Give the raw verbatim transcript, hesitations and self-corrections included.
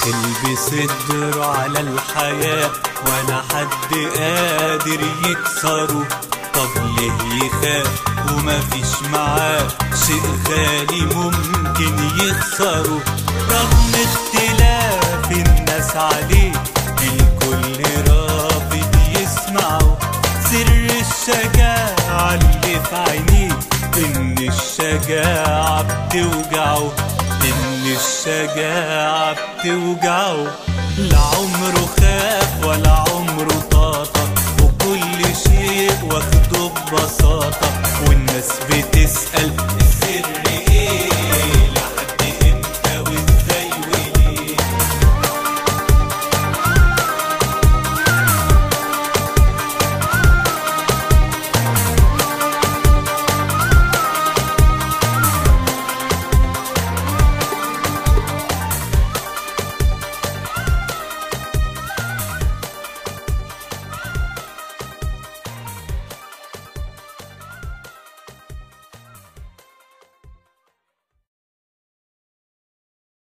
يلبس الدر على الحياة ولا حد قادر يكسره. طب ليه يخاف ومفيش معاه شيء غالي ممكن يخسره؟ رغم اختلاف الناس عليه الكل رافض يسمعه. سر الشجاعة اللي في عينيه إن الشجاعة بتوجعه، إن الشجاعة بتوجعه. لا عمره خاف ولا عمره طاطا، وكل شيء واخده ببساطة.